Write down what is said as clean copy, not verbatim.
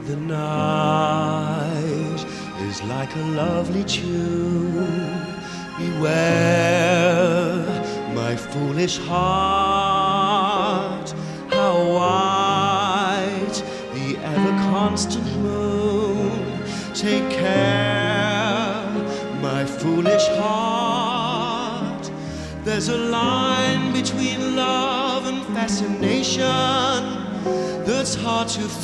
The night is like a lovely tune. Beware, my foolish heart, how white the ever-constant moon. Take care, my foolish heart. There's a line between love and fascination that's hard to